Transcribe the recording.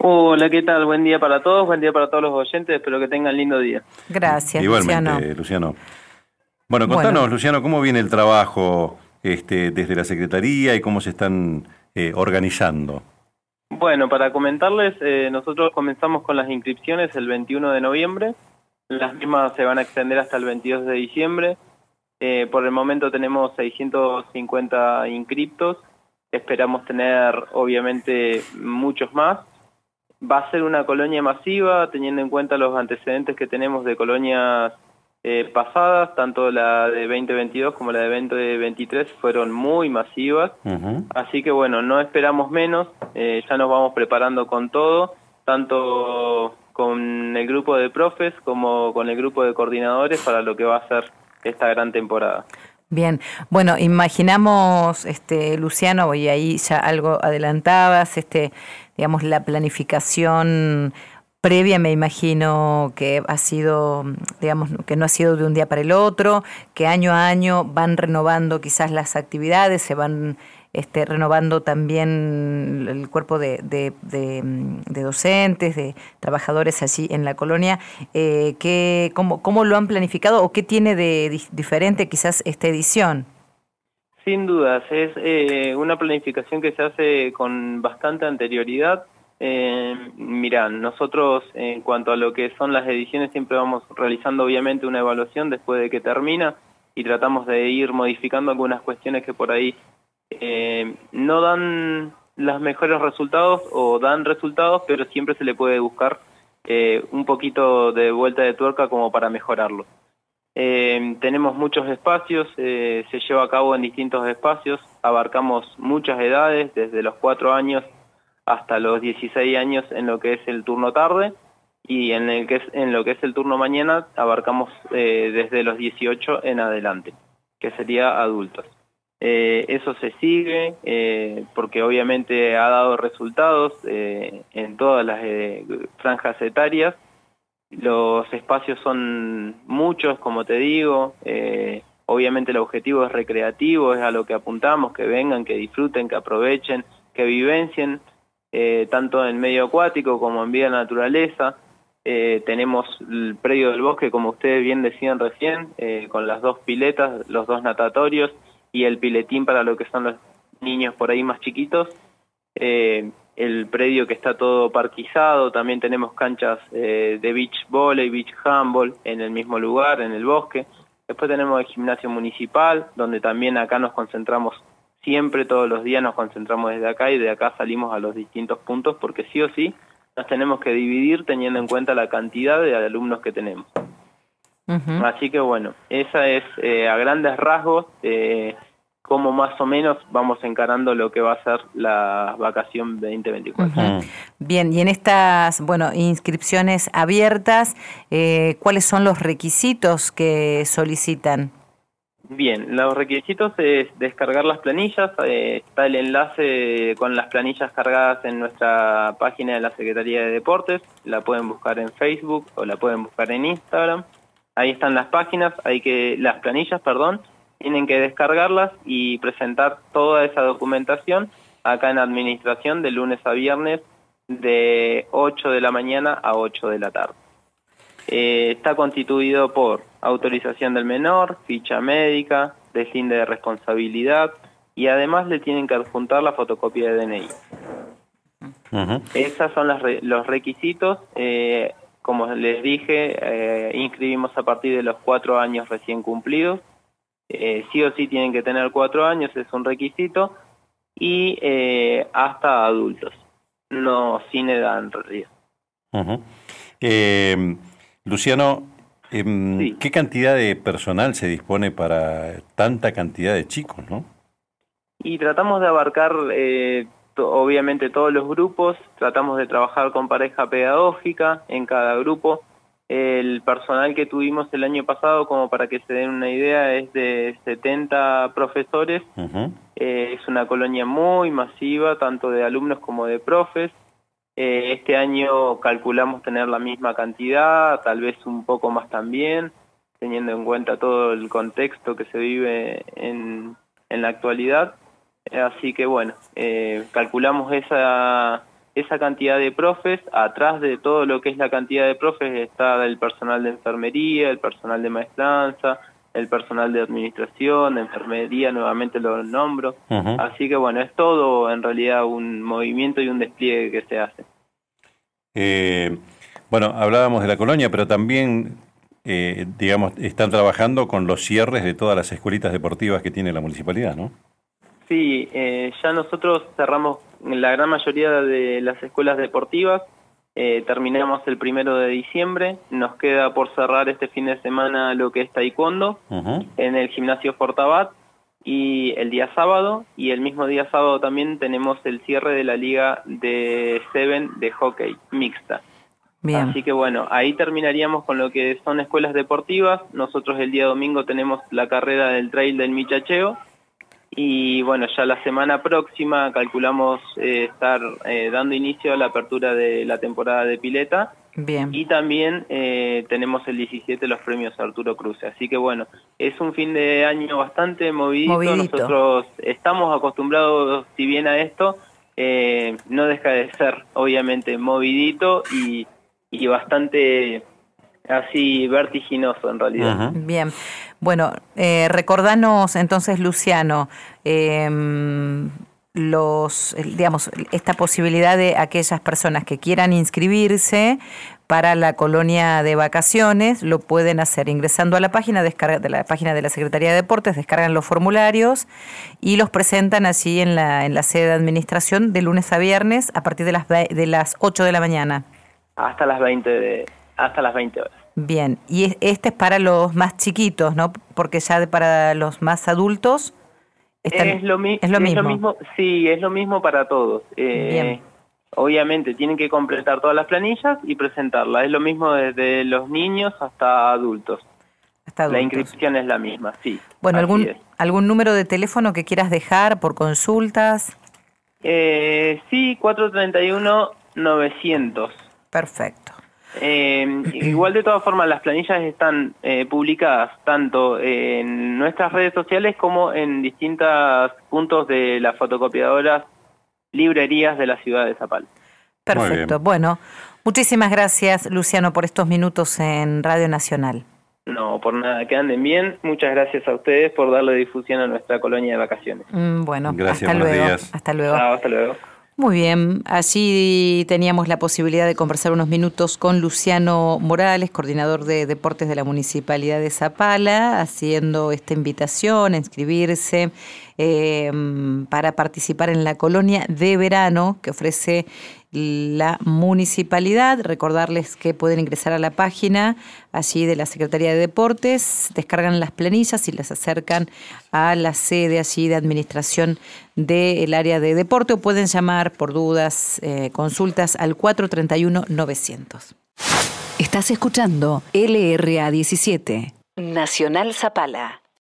Hola, ¿qué tal? Buen día para todos, buen día para todos los oyentes, espero que tengan lindo día. Gracias, Igualmente, Luciano. Bueno, Bueno, contanos, Luciano, ¿cómo viene el trabajo desde la Secretaría y cómo se están organizando? Bueno, para comentarles, nosotros comenzamos con las inscripciones el 21 de noviembre, las mismas se van a extender hasta el 22 de diciembre, por el momento tenemos 650 inscriptos, esperamos tener obviamente muchos más. Va a ser una colonia masiva, teniendo en cuenta los antecedentes que tenemos de colonias pasadas, tanto la de 2022 como la de 2023 fueron muy masivas, así que bueno, no esperamos menos, ya nos vamos preparando con todo, tanto con el grupo de profes como con el grupo de coordinadores para lo que va a ser esta gran temporada. bien. Bueno, imaginamos, Luciano, y ahí ya algo adelantabas, digamos, la planificación previa, me imagino que ha sido, digamos, que no ha sido de un día para el otro, que año a año van renovando quizás las actividades, se van renovando también el cuerpo de docentes, de trabajadores allí en la colonia. ¿Cómo lo han planificado o qué tiene de diferente quizás esta edición? Sin dudas, es una planificación que se hace con bastante anterioridad. Mirá, nosotros en cuanto a lo que son las ediciones siempre vamos realizando obviamente una evaluación después de que termina y tratamos de ir modificando algunas cuestiones que por ahí no dan los mejores resultados o dan resultados, pero siempre se le puede buscar un poquito de vuelta de tuerca como para mejorarlo. Tenemos muchos espacios, se lleva a cabo en distintos espacios, abarcamos muchas edades, desde los 4 años hasta los 16 años en lo que es el turno tarde, y en lo que es el turno mañana abarcamos desde los 18 en adelante, que sería adultos. Eso se sigue porque obviamente ha dado resultados en todas las franjas etarias. Los espacios son muchos, como te digo, obviamente el objetivo es recreativo, es a lo que apuntamos, que vengan, que disfruten, que aprovechen, que vivencien, tanto en medio acuático como en vida naturaleza. Tenemos el predio del bosque, como ustedes bien decían recién, con las 2 piletas, los 2 natatorios y el piletín para lo que son los niños por ahí más chiquitos. El predio que está todo parquizado, también tenemos canchas de beach volley, beach handball en el mismo lugar, en el bosque. Después tenemos el gimnasio municipal, donde también acá nos concentramos siempre, todos los días nos concentramos desde acá y de acá salimos a los distintos puntos porque sí o sí nos tenemos que dividir teniendo en cuenta la cantidad de alumnos que tenemos. Así que bueno, esa es a grandes rasgos cómo más o menos vamos encarando lo que va a ser la vacación 2024. Bien, y en estas, inscripciones abiertas, ¿cuáles son los requisitos que solicitan? Bien, los requisitos es descargar las planillas, está el enlace con las planillas cargadas en nuestra página de la Secretaría de Deportes, la pueden buscar en Facebook o la pueden buscar en Instagram. Ahí están las páginas, las planillas, tienen que descargarlas y presentar toda esa documentación acá en administración de lunes a viernes de 8 de la mañana a 8 de la tarde. Está constituido por autorización del menor, ficha médica, deslinde de responsabilidad y además le tienen que adjuntar la fotocopia de DNI. Esos son los requisitos. Como les dije, inscribimos a partir de los 4 años recién cumplidos. Sí o sí tienen que tener 4 años, es un requisito, y hasta adultos, no sin edad en realidad. Luciano, Sí. ¿qué cantidad de personal se dispone para tanta cantidad de chicos, no? Y tratamos de abarcar obviamente todos los grupos, tratamos de trabajar con pareja pedagógica en cada grupo. El personal que tuvimos el año pasado, como para que se den una idea, es de 70 profesores. Es una colonia muy masiva, tanto de alumnos como de profes. Este año calculamos tener la misma cantidad, tal vez un poco más también, teniendo en cuenta todo el contexto que se vive en la actualidad. Así que bueno, calculamos esa cantidad de profes. Atrás de todo lo que es la cantidad de profes está el personal de enfermería, el personal de maestranza, el personal de administración, de enfermería, nuevamente lo nombro. Así que bueno, es todo en realidad un movimiento y un despliegue que se hace. Bueno, hablábamos de la colonia, pero también, digamos, están trabajando con los cierres de todas las escuelitas deportivas que tiene la municipalidad, ¿no? Sí, ya nosotros cerramos la gran mayoría de las escuelas deportivas. Terminamos el 1 de diciembre, nos queda por cerrar este fin de semana lo que es taekwondo en el gimnasio Fortabat y el día sábado, y el mismo día sábado también tenemos el cierre de la liga de Seven de hockey mixta. Bien. Así que bueno, ahí terminaríamos con lo que son escuelas deportivas. Nosotros el día domingo tenemos la carrera del trail del Michacheo. Y bueno, ya la semana próxima calculamos estar dando inicio a la apertura de la temporada de pileta. Bien. Y también tenemos el 17 los premios Arturo Cruce. Así que bueno, es un fin de año bastante movidito. Nosotros estamos acostumbrados, si bien a esto, no deja de ser obviamente movidito y bastante así vertiginoso en realidad. Bien. Bueno, recordanos entonces, Luciano, digamos, esta posibilidad de aquellas personas que quieran inscribirse para la colonia de vacaciones, lo pueden hacer ingresando a la página, de la página de la Secretaría de Deportes, descargan los formularios y los presentan allí en la sede de administración de lunes a viernes a partir de las 8 de la mañana. Hasta las 20 horas. Bien, y este es para los más chiquitos, ¿no? Porque ya para los más adultos es lo mismo. Sí, es lo mismo para todos. Bien. Obviamente tienen que completar todas las planillas y presentarlas. Es lo mismo desde los niños hasta adultos. La inscripción es la misma, sí. Bueno, ¿algún número de teléfono que quieras dejar por consultas? Sí, 431-900. Perfecto. Igual de todas formas las planillas están publicadas tanto en nuestras redes sociales como en distintos puntos de las fotocopiadoras, librerías de la ciudad de Zapala. Perfecto. Bueno, muchísimas gracias, Luciano, por estos minutos en Radio Nacional. No, por nada, que anden bien. Muchas gracias a ustedes por darle difusión a nuestra colonia de vacaciones. Bueno, gracias, hasta luego. Días. Hasta luego. Chao, hasta luego. Muy bien, allí teníamos la posibilidad de conversar unos minutos con Luciano Morales, coordinador de deportes de la Municipalidad de Zapala, haciendo esta invitación a inscribirse para participar en la colonia de verano que ofrece la municipalidad. Recordarles que pueden ingresar a la página allí de la Secretaría de Deportes, descargan las planillas y las acercan a la sede allí de administración del área de deporte, o pueden llamar por dudas, consultas al 431-900. Estás escuchando LRA 17, Nacional Zapala.